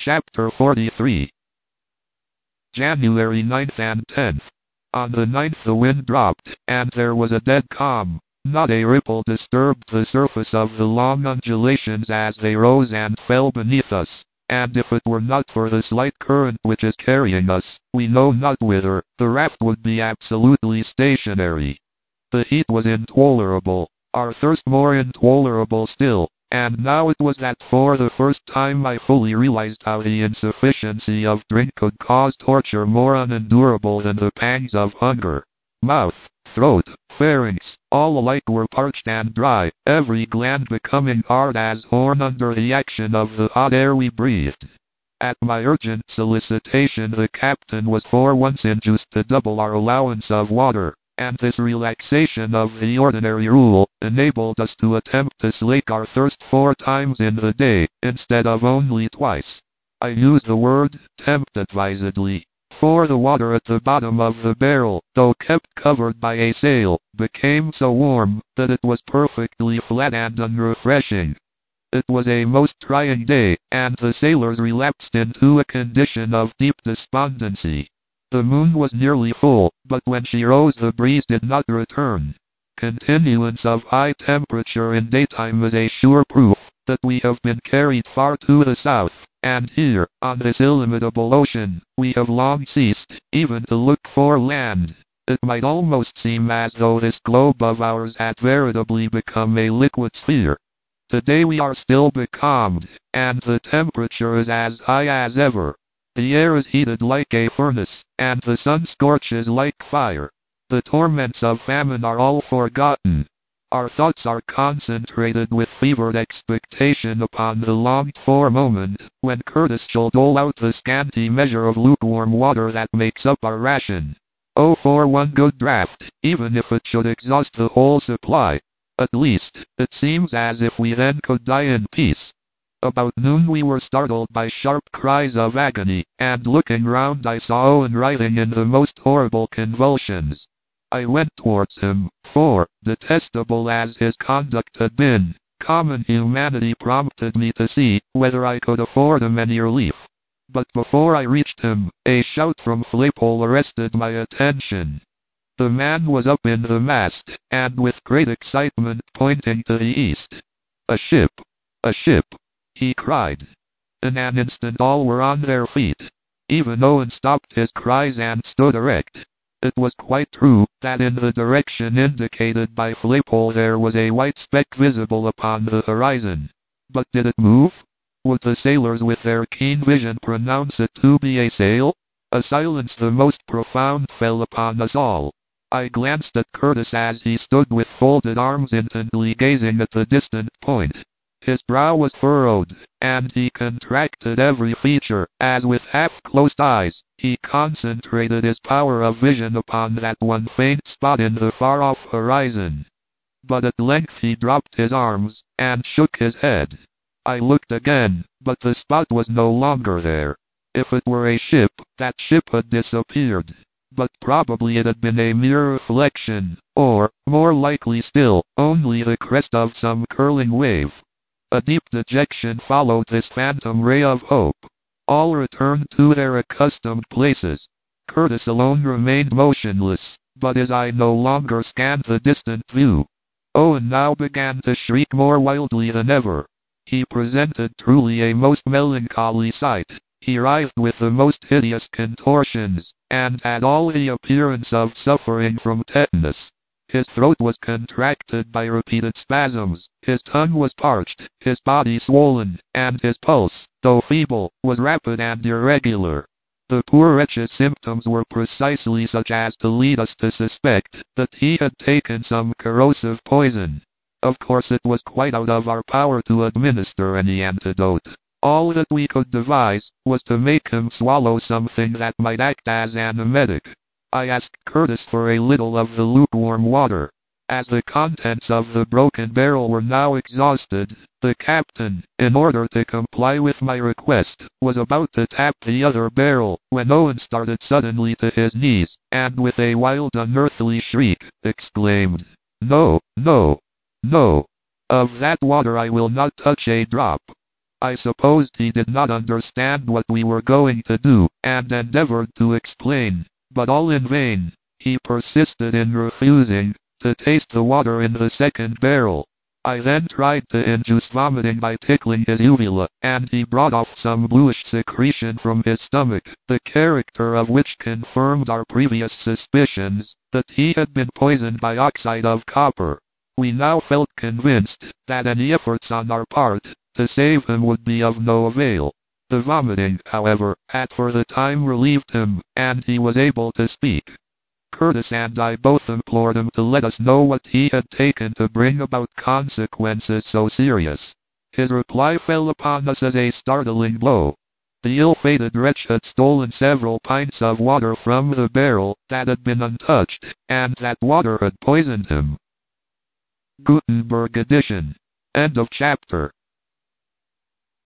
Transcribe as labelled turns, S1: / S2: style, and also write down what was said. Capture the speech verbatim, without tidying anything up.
S1: Chapter forty-three. January ninth and tenth. On the ninth the wind dropped, and there was a dead calm. Not a ripple disturbed the surface of the long undulations as they rose and fell beneath us, and if it were not for the slight current which is carrying us, we know not whither, the raft would be absolutely stationary. The heat was intolerable, our thirst more intolerable still, and now it was that for the first time I fully realized how the insufficiency of drink could cause torture more unendurable than the pangs of hunger. Mouth, throat, pharynx, all alike were parched and dry, every gland becoming hard as horn under the action of the hot air we breathed. At my urgent solicitation the captain was for once induced to double our allowance of water, and this relaxation of the ordinary rule enabled us to attempt to slake our thirst four times in the day, instead of only twice. I use the word tempt advisedly, for the water at the bottom of the barrel, though kept covered by a sail, became so warm that it was perfectly flat and unrefreshing. It was a most trying day, and the sailors relapsed into a condition of deep despondency. The moon was nearly full, but when she rose the breeze did not return. Continuance of high temperature in daytime is a sure proof that we have been carried far to the south, and here, on this illimitable ocean, we have long ceased even to look for land. It might almost seem as though this globe of ours had veritably become a liquid sphere. Today we are still becalmed, and the temperature is as high as ever. The air is heated like a furnace, and the sun scorches like fire. The torments of famine are all forgotten. Our thoughts are concentrated with fevered expectation upon the longed-for moment, when Curtis shall dole out the scanty measure of lukewarm water that makes up our ration. Oh, for one good draught, even if it should exhaust the whole supply. At least, it seems as if we then could die in peace. About noon we were startled by sharp cries of agony, and looking round I saw Owen writhing in the most horrible convulsions. I went towards him, for, detestable as his conduct had been, common humanity prompted me to see whether I could afford him any relief. But before I reached him, a shout from Flaypole arrested my attention. The man was up in the mast, and with great excitement pointing to the east. "A ship! A ship!" he cried. In an instant all were on their feet. Even Owen stopped his cries and stood erect. It was quite true that in the direction indicated by Flaypole there was a white speck visible upon the horizon. But did it move? Would the sailors with their keen vision pronounce it to be a sail? A silence the most profound fell upon us all. I glanced at Curtis as he stood with folded arms intently gazing at the distant point. His brow was furrowed, and he contracted every feature, as with half-closed eyes, he concentrated his power of vision upon that one faint spot in the far-off horizon. But at length he dropped his arms, and shook his head. I looked again, but the spot was no longer there. If it were a ship, that ship had disappeared. But probably it had been a mere reflection, or, more likely still, only the crest of some curling wave. A deep dejection followed this phantom ray of hope. All returned to their accustomed places. Curtis alone remained motionless, but his eye no longer scanned the distant view. Owen now began to shriek more wildly than ever. He presented truly a most melancholy sight. He writhed with the most hideous contortions, and had all the appearance of suffering from tetanus. His throat was contracted by repeated spasms, his tongue was parched, his body swollen, and his pulse, though feeble, was rapid and irregular. The poor wretch's symptoms were precisely such as to lead us to suspect that he had taken some corrosive poison. Of course it was quite out of our power to administer any antidote. All that we could devise was to make him swallow something that might act as an emetic. I asked Curtis for a little of the lukewarm water. As the contents of the broken barrel were now exhausted, the captain, in order to comply with my request, was about to tap the other barrel, when Owen started suddenly to his knees, and with a wild unearthly shriek, exclaimed, "No, no, no! Of that water I will not touch a drop. I supposed he did not understand what we were going to do, and endeavored to explain, but all in vain. He persisted in refusing to taste the water in the second barrel. I then tried to induce vomiting by tickling his uvula, and he brought off some bluish secretion from his stomach, the character of which confirmed our previous suspicions that he had been poisoned by oxide of copper. We now felt convinced that any efforts on our part to save him would be of no avail. The vomiting, however, had for the time relieved him, and he was able to speak. Curtis and I both implored him to let us know what he had taken to bring about consequences so serious. His reply fell upon us as a startling blow. The ill-fated wretch had stolen several pints of water from the barrel that had been untouched, and that water had poisoned him. Gutenberg edition. End of chapter.